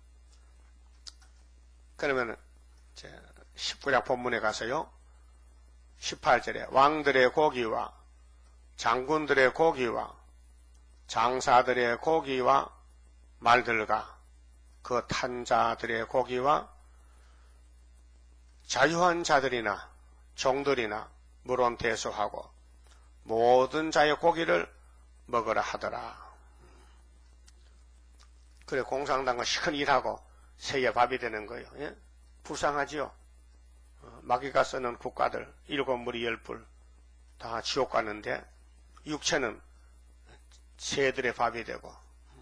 그러면 십구 장 본문에 가서요, 십팔 절에 왕들의 고기와 장군들의 고기와 장사들의 고기와 말들과 그 탄자들의 고기와 자유한 자들이나 종들이나 물론 대소하고 모든 자의 고기를 먹으라 하더라. 그래, 공산당은 시큰 일하고 새에 밥이 되는 거예요. 예? 불쌍하지요. 어, 마귀가 쓰는 국가들 일곱 무리 열 불 다 지옥 가는데 육체는 새들의 밥이 되고.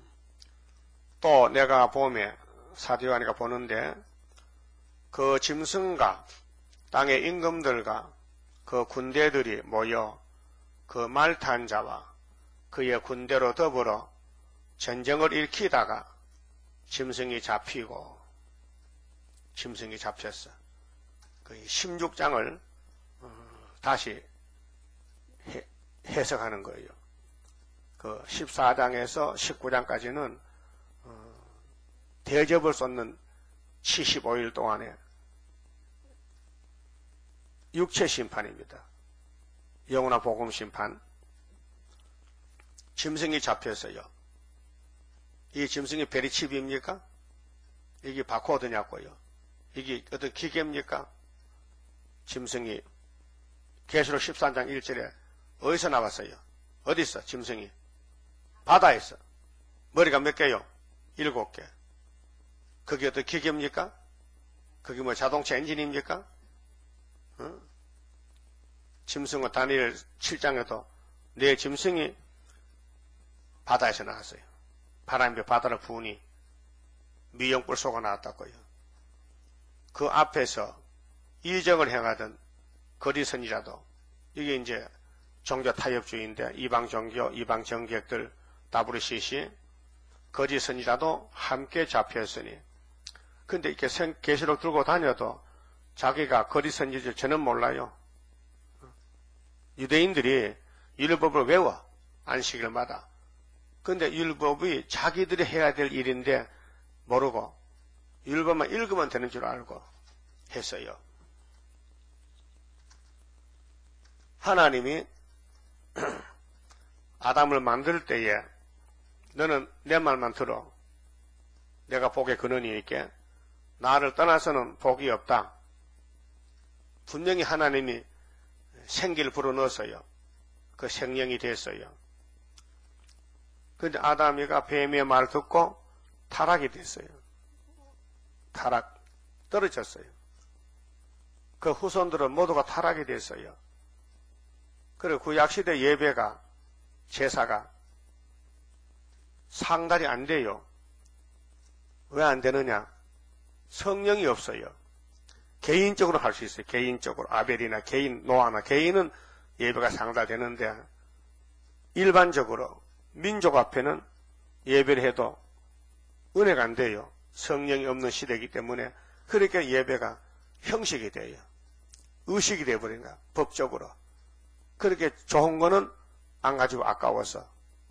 또 내가 봄에 사도요한이가 보는데 그 짐승과 땅의 임금들과 그 군대들이 모여 그 말탄 자와 그의 군대로 더불어 전쟁을 일으키다가 짐승이 잡히고, 짐승이 잡혔어. 그 십육 장을 다시 해, 해석하는 거예요. 그 십사 장에서 십구 장까지는 대접을 쏟는 칠십오 일 동안에 육체 심판입니다. 영원한 복음 심판. 짐승이 잡혔어요. 이 짐승이 베리칩입니까? 이게 바코드냐고요. 이게 어떤 기계입니까? 짐승이 계시록 십삼 장 일 절에 어디서 나왔어요? 어디 있어? 짐승이 바다에 있어. 머리가 몇 개요? 일곱 개. 그게 어떤 기계입니까? 그게 뭐 자동차 엔진입니까? 어? 짐승은 다니엘 칠 장에도 내 짐승이 바다에서 나왔어요. 바람이 바다를 부으니 미영불 쏘고 나왔다고요. 그 앞에서 이적을 행하던 거리선이라도, 이게 이제 종교 타협주의인데 이방 종교, 이방 정객들 더블유씨씨 거리선이라도 함께 잡혔으니, 근데 이렇게 계시록 들고 다녀도 자기가 거리선인 줄 저는 몰라요. 유대인들이 율법을 외워 안식일마다. 근데 율법이 자기들이 해야 될 일인데 모르고 율법만 읽으면 되는 줄 알고 했어요. 하나님이 아담을 만들 때에 너는 내 말만 들어. 내가 복의 근원이 있게. 나를 떠나서는 복이 없다. 분명히 하나님이 생기를 불어넣었어요. 그 생명이 됐어요. 그런데 아담이가 뱀의 말을 듣고 타락이 됐어요. 타락, 떨어졌어요. 그 후손들은 모두가 타락이 됐어요. 그리고 구약시대 예배가, 제사가 상달이 안 돼요. 왜 안 되느냐? 성령이 없어요. 개인적으로 할 수 있어요. 개인적으로. 아벨이나 개인, 노아나 개인은 예배가 상달되는데 일반적으로 민족 앞에는 예배를 해도 은혜가 안 돼요. 성령이 없는 시대이기 때문에. 그러니까 예배가 형식이 돼요. 의식이 돼버린 거야. 법적으로. 그렇게 좋은 거는 안 가지고 아까워서.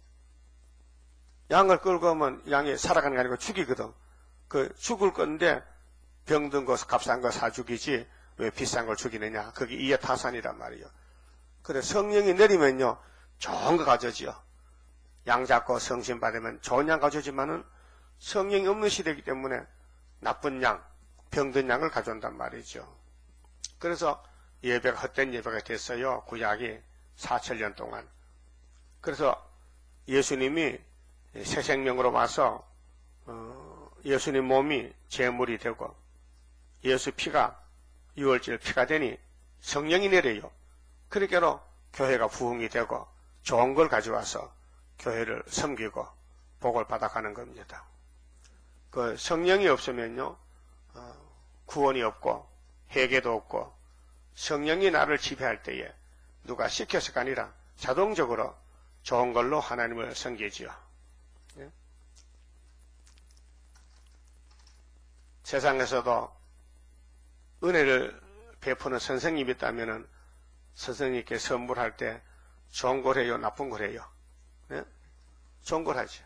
양을 끌고 오면 양이 살아가는 게 아니고 죽이거든. 그 죽을 건데 병든 거 값싼 거 사 죽이지 왜 비싼 걸 죽이느냐. 그게 이해타산이란 말이에요. 그래 성령이 내리면요 좋은 거 가져지요. 양 잡고 성신 받으면 좋은 양 가져지만은 성령이 없는 시대이기 때문에 나쁜 양, 병든 양을 가져온단 말이죠. 그래서 예배가 헛된 예배가 됐어요. 구약이 사천 년 동안. 그래서 예수님이 새 생명으로 와서 어, 예수님 몸이 제물이 되고 예수 피가 유월절 피가 되니 성령이 내려요. 그러니까 교회가 부흥이 되고 좋은 걸 가져와서 교회를 섬기고 복을 받아가는 겁니다. 그 성령이 없으면요 어, 구원이 없고 회개도 없고 성령이 나를 지배할 때에 누가 시켜서가 아니라 자동적으로 좋은 걸로 하나님을 섬기지요. 예? 세상에서도 은혜를 베푸는 선생님이 있다면 선생님께 선물할 때 좋은 걸 해요, 나쁜 걸 해요? 예? 좋은 걸 하죠.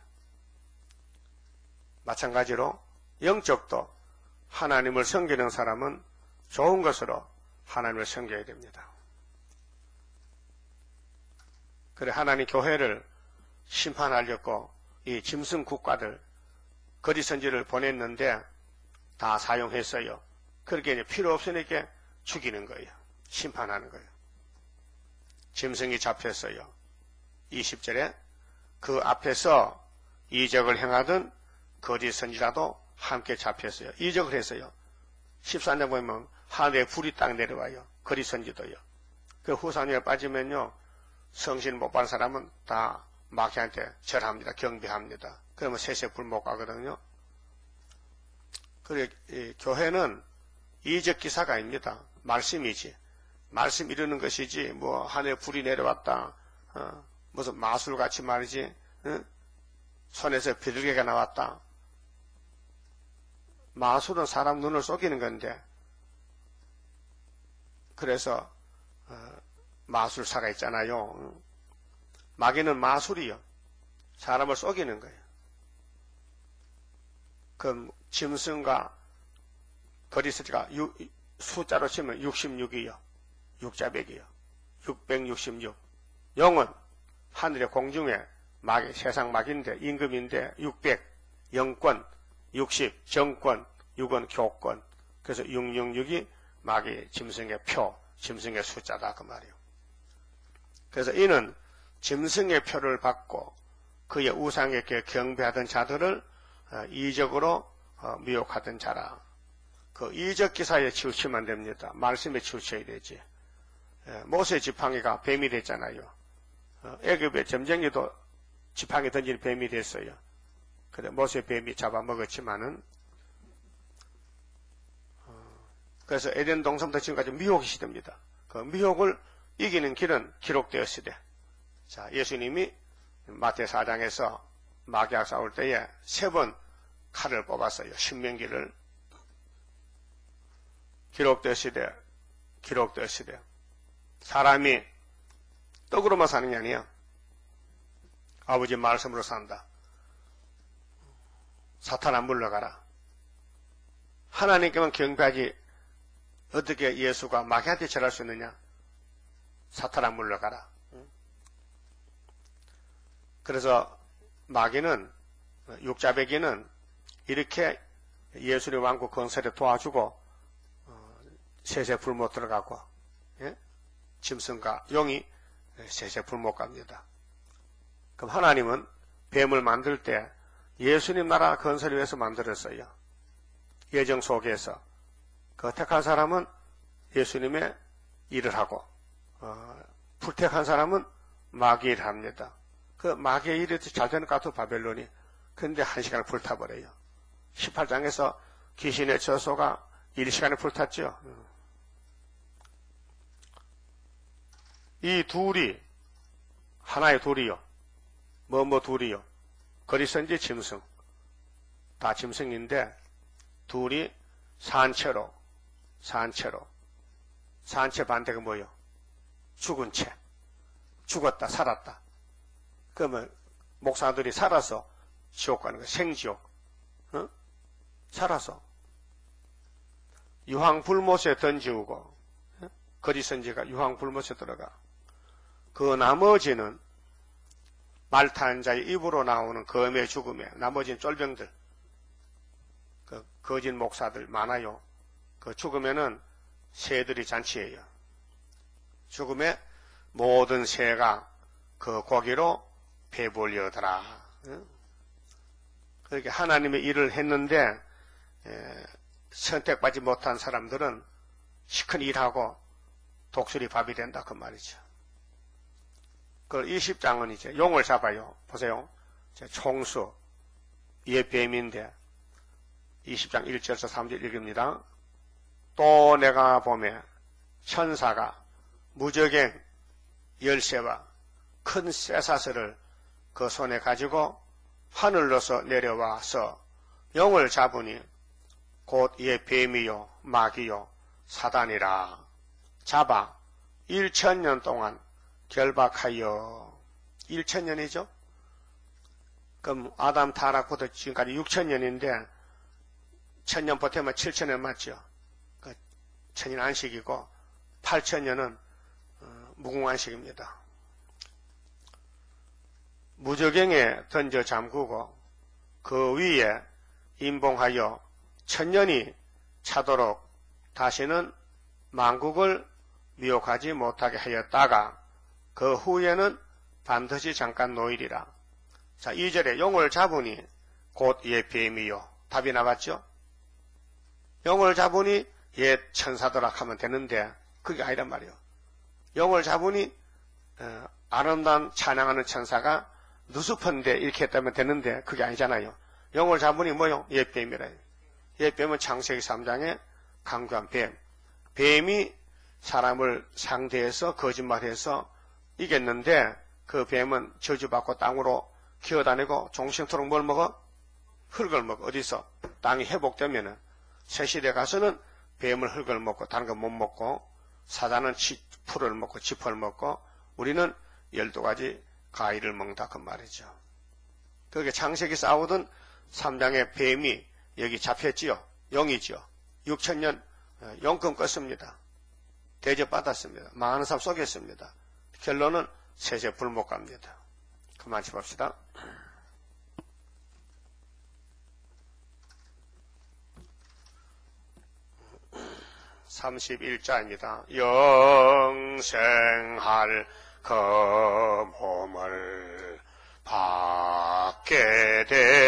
마찬가지로 영적도 하나님을 섬기는 사람은 좋은 것으로 하나님을 섬겨야 됩니다. 그래 하나님 교회를 심판하려고 이 짐승 국가들 거리선지를 보냈는데 다 사용했어요. 그렇게 이제 필요 없으니까 죽이는 거예요. 심판하는 거예요. 짐승이 잡혔어요. 이십 절에 그 앞에서 이적을 행하던 거리선지라도 함께 잡혔어요. 이적을 했어요. 십삼 장 보면 하늘에 불이 딱 내려와요. 거리선지도요. 그 후산위에 빠지면요 성신 못 받은 사람은 다 마귀한테 절합니다. 경배합니다. 그러면 셋에 불 못 가거든요. 그래 이 교회는 이적 기사가 아닙니다. 말씀이지. 말씀 이루는 것이지 뭐 하늘에 불이 내려왔다. 어, 무슨 마술같이 말이지. 어? 손에서 비둘기가 나왔다. 마술은 사람 눈을 속이는 건데 그래서 어, 마술사가 있잖아요. 마귀는 마술이요. 사람을 속이는 거예요. 그 짐승과 거리스가 숫자로 치면 육십육이요. 육자백이요. 육백육십육. 영은 하늘의 공중에 막이 세상 막인데 임금인데 육백, 영권, 육십, 정권, 육은 교권. 그래서 육백육십육이 막이 짐승의 표, 짐승의 숫자다 그 말이에요. 그래서 이는 짐승의 표를 받고 그의 우상에게 경배하던 자들을 이적으로 미혹하던 자라. 그 이적 기사에 치우치면 됩니다. 말씀에 치우쳐야 되지. 모세 지팡이가 뱀이 됐잖아요. 애굽의 점쟁이도 지팡이 던지는 뱀이 됐어요. 그래 모세 뱀이 잡아먹었지만은 그래서 에덴 동산부터 지금까지 미혹이 시됩니다. 그 미혹을 이기는 길은 기록되었으되, 자 예수님이 마태 사 장에서 마귀와 싸울 때에 세 번 칼을 뽑았어요. 신명기를. 기록되었으되 기록되었으되 사람이 떡으로만 사는 게 아니야. 아버지 말씀으로 산다. 사탄아 물러가라. 하나님께만 경배하지 어떻게 예수가 마귀한테 절할 수 있느냐? 사탄아 물러가라. 그래서 마귀는, 육자배기는 이렇게 예수의 왕국 건설에 도와주고 세세 불못 들어가고, 예? 짐승과 용이 세세 불못 갑니다. 그럼 하나님은 뱀을 만들 때 예수님 나라 건설을 위해서 만들었어요. 예정 속에서. 그 택한 사람은 예수님의 일을 하고, 어, 불택한 사람은 마귀의 일을 합니다. 그 마귀의 일이 잘 되는 것 같아, 바벨론이. 근데 한 시간을 불타버려요. 십팔 장에서 귀신의 저소가 일 시간에 불탔죠. 이 둘이, 하나의 둘이요. 뭐, 뭐 둘이요. 거리선지 짐승. 다 짐승인데, 둘이 산채로, 산채로. 산채 반대가 뭐요? 죽은 채. 죽었다, 살았다. 그러면, 목사들이 살아서 지옥 가는 거, 생지옥. 어? 살아서. 유황불못에 던지우고, 어? 거리선지가 유황불못에 들어가. 그 나머지는 말 타는 자의 입으로 나오는 검의 죽음에, 나머지는 쫄병들, 그 거짓 목사들 많아요. 그 죽음에는 새들이 잔치예요. 죽음에 모든 새가 그 고기로 배불려더라. 그렇게 하나님의 일을 했는데 에, 선택받지 못한 사람들은 시큰 일하고 독수리 밥이 된다 그 말이죠. 그 이십 장은 이제 용을 잡아요. 보세요. 총수, 이에 뱀인데 이십 장 일 절에서 삼 절 읽습니다. 또 내가 보매 천사가 무적행 열쇠와 큰 쇠사슬을 그 손에 가지고 하늘로서 내려와서 용을 잡으니 곧 이에 뱀이요 마귀요 사단이라. 잡아 일천 년 동안 결박하여. 일천년이죠? 그럼 아담 타락부터 지금까지 육천 년인데 천년 버티면 칠천 년 맞죠? 그 천년 안식이고 팔천 년은 어, 무궁안식입니다. 무저갱에 던져 잠그고 그 위에 임봉하여 천년이 차도록 다시는 만국을 미혹하지 못하게 하였다가 그 후에는 반드시 잠깐 노일이라. 자, 이 절에 용을 잡으니 곧 옛 뱀이요. 답이 나왔죠? 용을 잡으니 옛 천사더라 하면 되는데 그게 아니란 말이에요. 용을 잡으니 어, 아름다운 찬양하는 천사가 누수펀데 이렇게 했다면 되는데 그게 아니잖아요. 용을 잡으니 뭐요? 옛 뱀이라. 옛 뱀은 창세기 삼 장에 강구한 뱀. 뱀이 사람을 상대해서 거짓말해서 이겼는데 그 뱀은 저주받고 땅으로 기어다니고 종신토록 뭘 먹어? 흙을 먹어. 어디서? 땅이 회복되면은 새시대 가서는 뱀을 흙을 먹고 다른 거 못 먹고 사자는 치, 풀을 먹고 지퍼를 먹고 우리는 열두 가지 과일을 먹는다 그 말이죠. 그렇게 창세기 싸우던 삼 장의 뱀이 여기 잡혔지요. 영이지요. 육천 년 영권 껐습니다. 대접받았습니다. 망하는 삶 속였습니다. 결론은 세세 불목갑니다. 그만 칩합시다. 삼십일 자입니다. 영생할 그 몸을 받게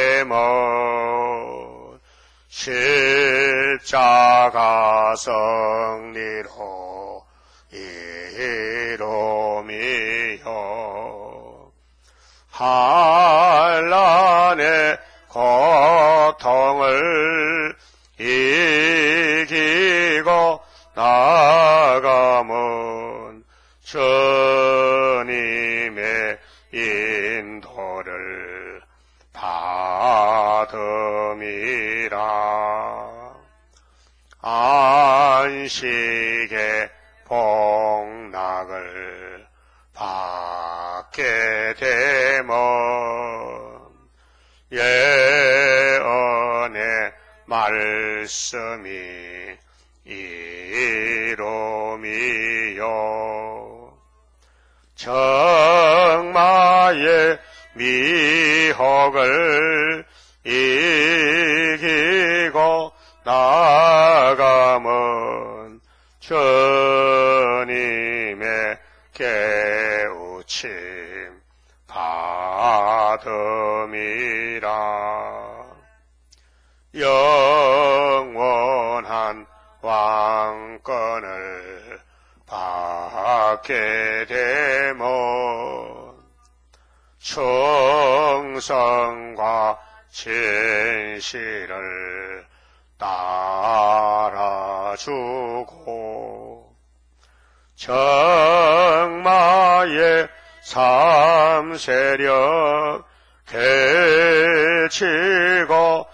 되면 십자가 성리로 이루미요 한란의 고통을 이기고 나가면 주님의 인도를 받음이라. 안식의 복락을 받게 되면 예언의 말씀이 이루미요 정마의 미혹을 이기고 나가면 주님의 깨우침 받음이라. 영원한 왕권을 받게 되면 충성과 진실을 따라주고 정마의 삼세력 개치고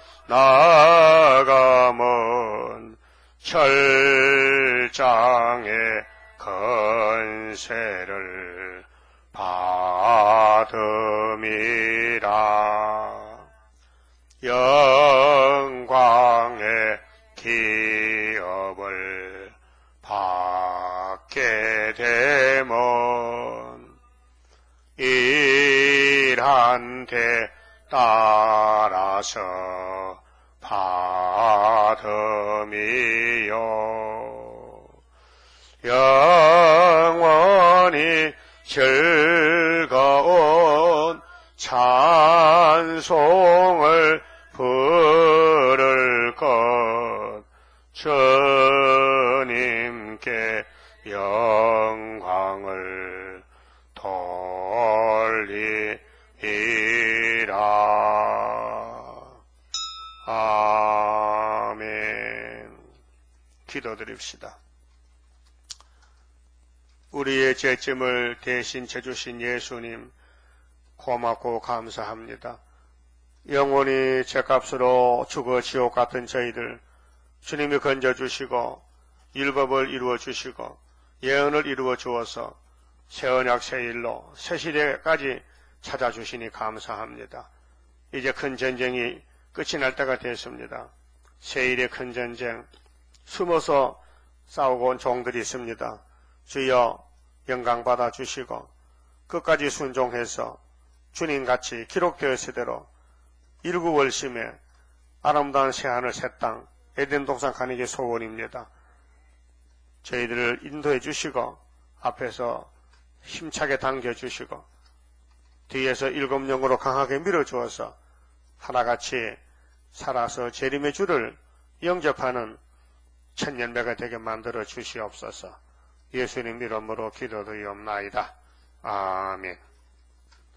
나가면 철장의 건세를 받음이라. 영광의 기업을 받게 되면 일한 데 따라서 받음이요 영원히 즐거운 찬송을 부를 것 주님께 영광을 돌리리라. 아멘. 기도드립시다. 우리의 죄짐을 대신 져주신 예수님 고맙고 감사합니다. 영원히 죄값으로 죽어 지옥 같은 저희들 주님이 건져주시고 율법을 이루어주시고 예언을 이루어주어서 새 언약 새 일로 새 시대까지 찾아주시니 감사합니다. 이제 큰 전쟁이 끝이 날 때가 됐습니다. 새 일의 큰 전쟁, 숨어서 싸우고 온 종들이 있습니다. 주여 영광 받아주시고 끝까지 순종해서 주님같이 기록되었을 대로 일구월심에 아름다운 새하늘 새 땅 에덴 동산 가는 게 소원입니다. 저희들을 인도해 주시고 앞에서 힘차게 당겨주시고 뒤에서 일곱 영으로 강하게 밀어주어서 하나같이 살아서 재림의 주를 영접하는 천년배가 되게 만들어 주시옵소서. 예수님 이름으로 기도드리옵나이다. 아멘.